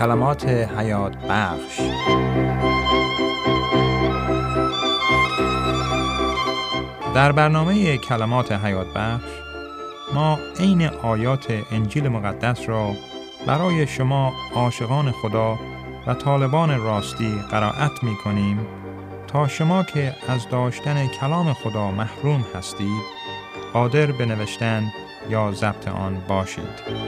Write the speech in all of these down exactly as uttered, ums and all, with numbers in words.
کلمات حیات بخش. در برنامه کلمات حیات بخش ما عین آیات انجیل مقدس را برای شما عاشقان خدا و طالبان راستی قرائت می کنیم تا شما که از داشتن کلام خدا محروم هستید قادر به نوشتن یا ضبط آن باشید.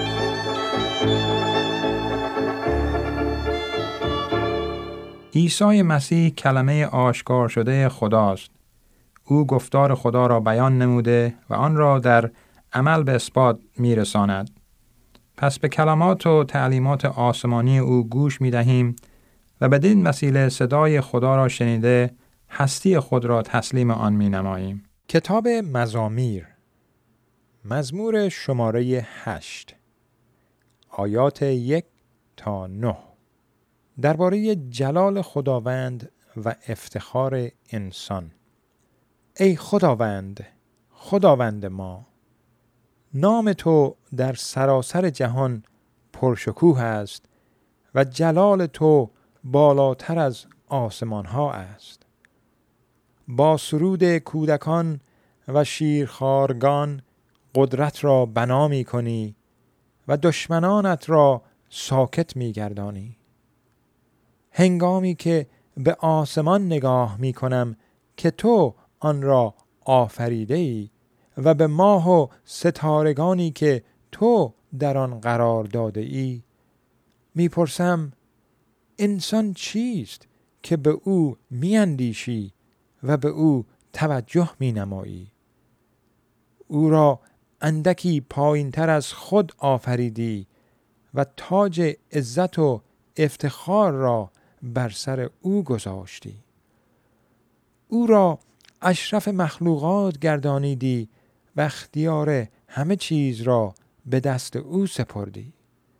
عیسی مسیح کلمه آشکار شده خداست. او گفتار خدا را بیان نموده و آن را در عمل به اثبات می رساند. پس به کلمات و تعلیمات آسمانی او گوش می دهیم و بدین وسیله صدای خدا را شنیده هستی خود را تسلیم آن می نماییم. کتاب مزامیر، مزمور شماره هشت، آیات یک تا نه، درباره جلال خداوند و افتخار انسان. ای خداوند، خداوند ما، نام تو در سراسر جهان پرشکوه است و جلال تو بالاتر از آسمان ها است. با سرود کودکان و شیرخوارگان قدرت را بنا می کنی و دشمنانت را ساکت می گردانی. هنگامی که به آسمان نگاه می کنم که تو آن را آفریده ای و به ماه و ستارگانی که تو در آن قرار داده ای، می پرسم انسان چیست که به او می اندیشی و به او توجه می نمایی؟ او را اندکی پایین تر از خود آفریدی و تاج عزت و افتخار را بر سر او گذاشتی. او را اشرف مخلوقات گردانیدی و اختیار همه چیز را به دست او سپردی.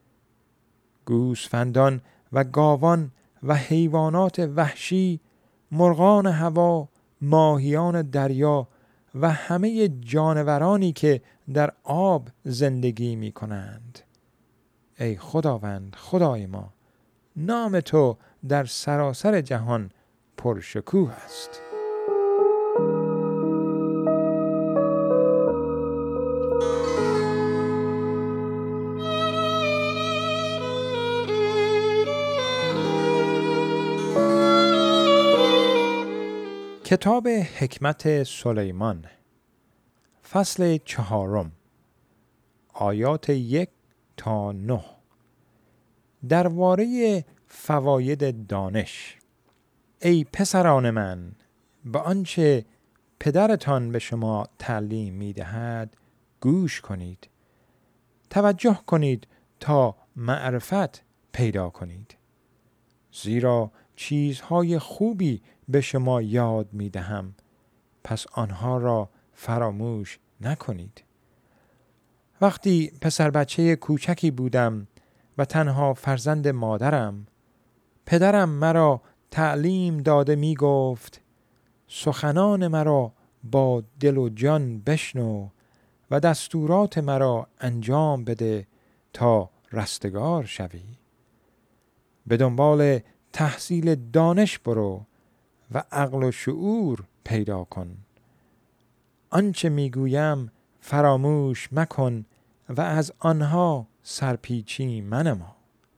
گوسفندان و گاوان و حیوانات وحشی، مرغان هوا، ماهیان دریا و همه جانورانی که در آب زندگی می کنند. ای خداوند خدای ما، نام تو در سراسر جهان پرشکوه است. کتاب حکمت سلیمان، فصل چهارم، آیات یک تا نه، درباره فواید دانش. ای پسران من، به آنچه پدرتان به شما تعلیم می دهد گوش کنید. توجه کنید تا معرفت پیدا کنید. زیرا چیزهای خوبی به شما یاد می دهم، پس آنها را فراموش نکنید. وقتی پسر بچه کوچکی بودم و تنها فرزند مادرم، پدرم مرا تعلیم داده می گفت سخنان مرا با دل و جان بشنو و دستورات مرا انجام بده تا رستگار شوی. به دنبال تحصیل دانش برو و عقل و شعور پیدا کن. آنچه میگویم فراموش مکن و از آنها سرپیچی منما.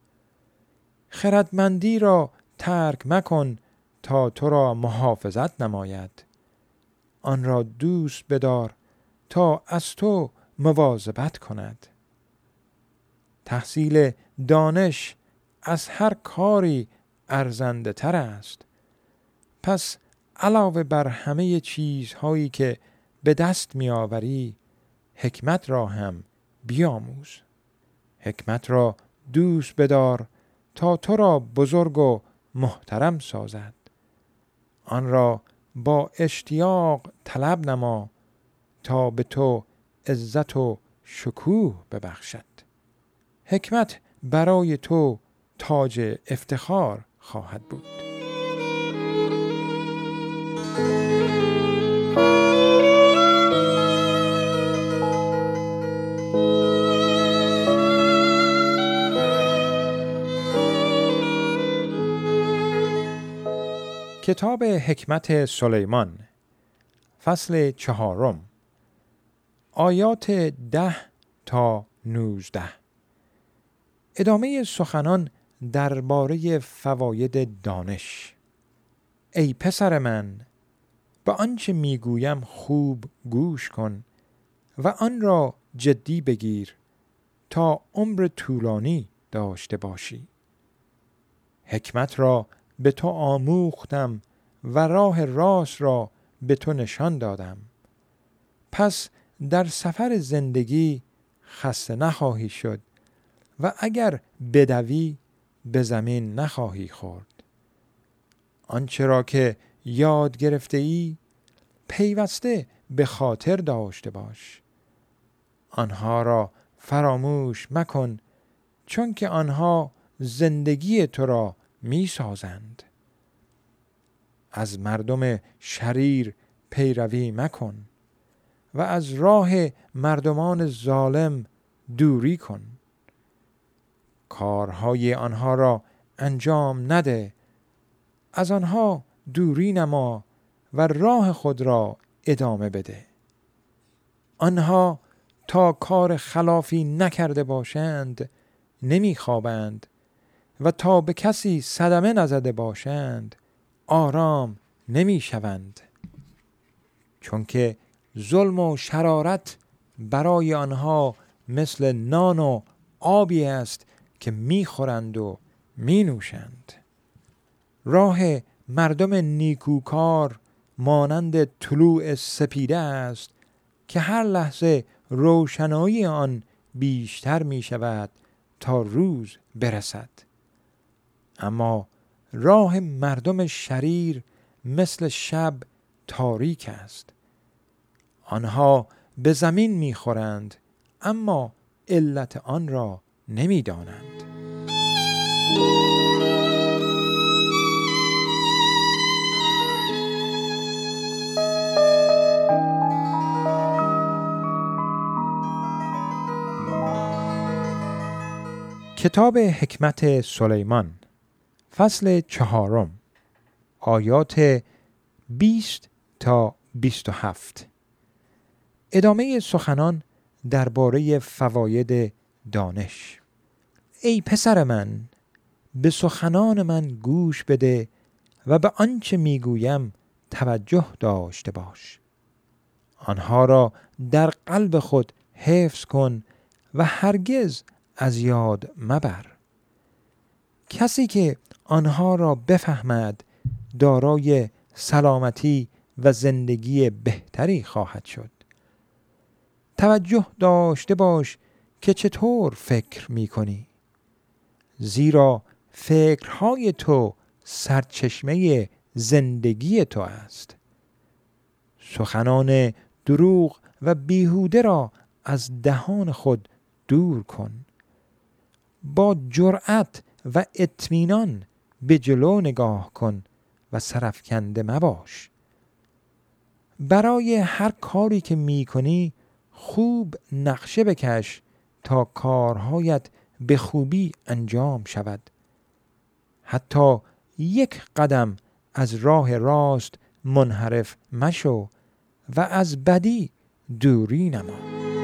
خردمندی را ترک مکن تا تو را محافظت نماید. آن را دوست بدار تا از تو مواظبت کند. تحصیل دانش از هر کاری ارزنده تر است. پس علاوه بر همه چیزهایی که به دست می آوری، حکمت را هم بیاموز. حکمت را دوست بدار تا تو را بزرگ و محترم سازد. آن را با اشتیاق طلب نما تا به تو عزت و شکوه ببخشد. حکمت برای تو تاج افتخار خواهد بود. کتاب حکمت سلیمان فصل چهارم آیات ده تا نوزده. ادامه سخنان درباره فواید دانش. ای پسر من، به آنچه میگویم خوب گوش کن و آن را جدی بگیر تا عمر طولانی داشته باشی. حکمت را به تو آموختم و راه راست را به تو نشان دادم. پس در سفر زندگی خسته نخواهی شد و اگر بدوی به زمین نخواهی خورد. آنچه را که یاد گرفته ای پیوسته به خاطر داشته باش. آنها را فراموش مکن، چون که آنها زندگی تو را می سازند. از مردم شریر پیروی مکن و از راه مردمان ظالم دوری کن. کارهای آنها را انجام نده، از آنها دوری نما و راه خود را ادامه بده. آنها تا کار خلافی نکرده باشند نمی خوابند و تا به کسی صدمه نزده باشند آرام نمی شوند، چون که ظلم و شرارت برای آنها مثل نان و آبی است که می خورند و می نوشند. راه مردم نیکوکار مانند طلوع سپیده است که هر لحظه روشنایی آن بیشتر می شود تا روز برسد. اما راه مردم شریر مثل شب تاریک است. آنها به زمین می خورند اما علت آن را نمی دانند. کتاب حکمت سلیمان فصل چهارم آیات بیست تا بیست و هفت. ادامه سخنان درباره فواید دانش. ای پسر من، به سخنان من گوش بده و به آنچه میگویم توجه داشته باش. آنها را در قلب خود حفظ کن و هرگز از یاد مبر. کسی که آنها را بفهمد دارای سلامتی و زندگی بهتری خواهد شد. توجه داشته باش که چطور فکر می کنی، زیرا فکرهای تو سرچشمه زندگی تو است. سخنان دروغ و بیهوده را از دهان خود دور کن. با جرأت و اطمینان به جلو نگاه کن و سرفکنده مباش. برای هر کاری که می کنی خوب نقشه بکش تا کارهایت به خوبی انجام شود. حتی یک قدم از راه راست منحرف مشو و از بدی دوری نما.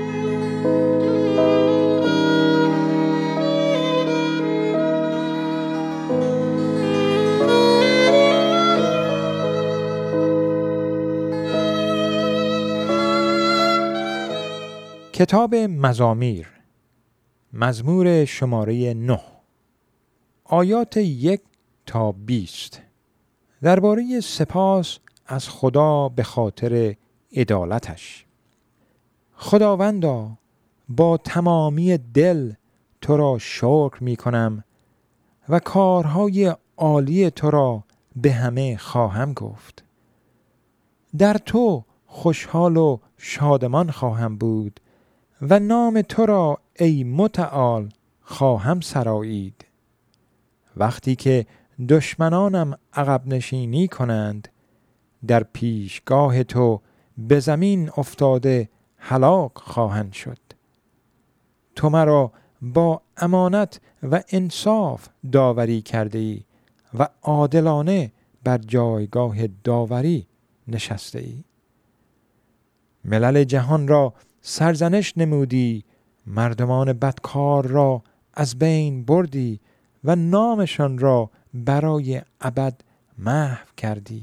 کتاب مزامیر مزمور شماره نه آیات یک تا بیست. درباره سپاس از خدا به خاطر عدالتش. خداوندا، با تمامی دل تو را شکر می کنم و کارهای عالی تو را به همه خواهم گفت. در تو خوشحال و شادمان خواهم بود و نام تو را ای متعال خواهم سرایید. وقتی که دشمنانم عقب نشینی کنند، در پیشگاه تو به زمین افتاده هلاک خواهند شد. تو مرا با امانت و انصاف داوری کرده ای و عادلانه بر جایگاه داوری نشسته ای. ملل جهان را سرزنش نمودی، مردمان بدکار را از بین بردی و نامشان را برای ابد محو کردی.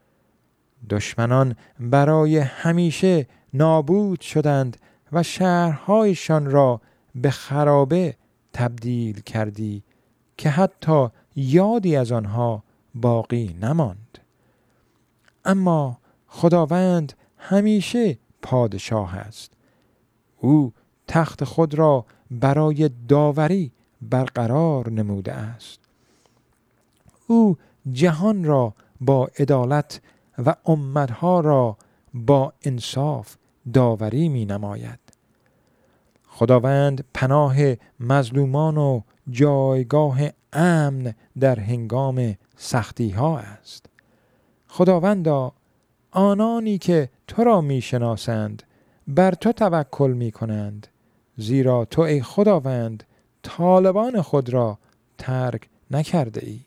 دشمنان برای همیشه نابود شدند و شهرهایشان را به خرابه تبدیل کردی که حتی یادی از آنها باقی نماند. اما خداوند همیشه پادشاه است. او تخت خود را برای داوری برقرار نموده است. او جهان را با عدالت و امتها را با انصاف داوری می نماید. خداوند پناه مظلومان و جایگاه امن در هنگام سختی ها است. خداوندا، آنانی که تو را می شناسند بر تو توکل می کنند، زیرا تو ای خداوند طالبان خود را ترک نکرده ای.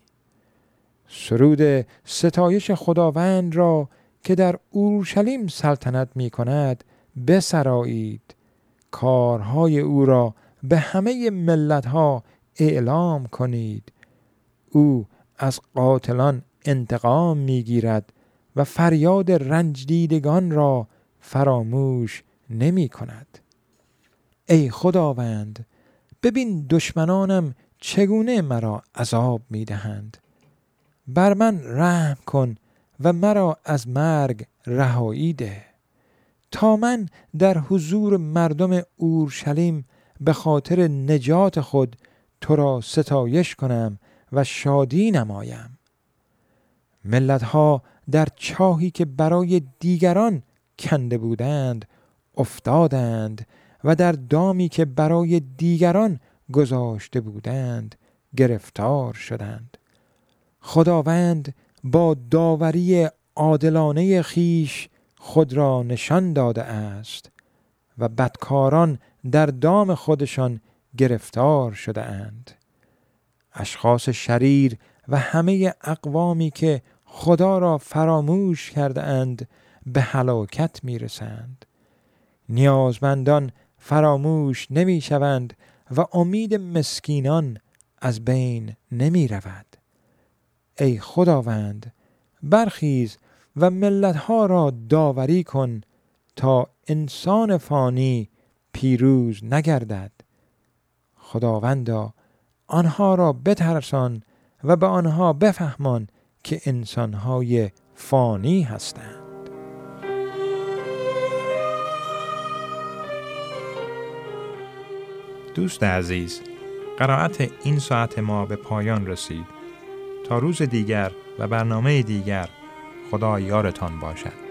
سرود ستایش خداوند را که در اورشلیم سلطنت می کند بسرایید. کارهای او را به همه ملتها اعلام کنید. او از قاتلان انتقام می گیرد و فریاد رنج دیدگان را فراموش نمی کند. ای خداوند، ببین دشمنانم چگونه مرا عذاب می دهند. بر من رحم کن و مرا از مرگ رهایی ده، تا من در حضور مردم اورشلیم به خاطر نجات خود تو را ستایش کنم و شادی نمایم. ملتها در چاهی که برای دیگران کنده بودند افتادند و در دامی که برای دیگران گذاشته بودند گرفتار شدند. خداوند با داوری عادلانه خیش خود را نشان داده است و بدکاران در دام خودشان گرفتار شده اند. اشخاص شریر و همه اقوامی که خدا را فراموش کرده اند به هلاکت می رسند. نیازمندان فراموش نمی شوند و امید مسکینان از بین نمی رود. ای خداوند، برخیز و ملتها را داوری کن تا انسان فانی پیروز نگردد. خداوندا، آنها را بترسان و به آنها بفهمان که انسانهای فانی هستند. دوست عزیز، قرائت این ساعت ما به پایان رسید. تا روز دیگر و برنامه دیگر، خدا یارتان باشد.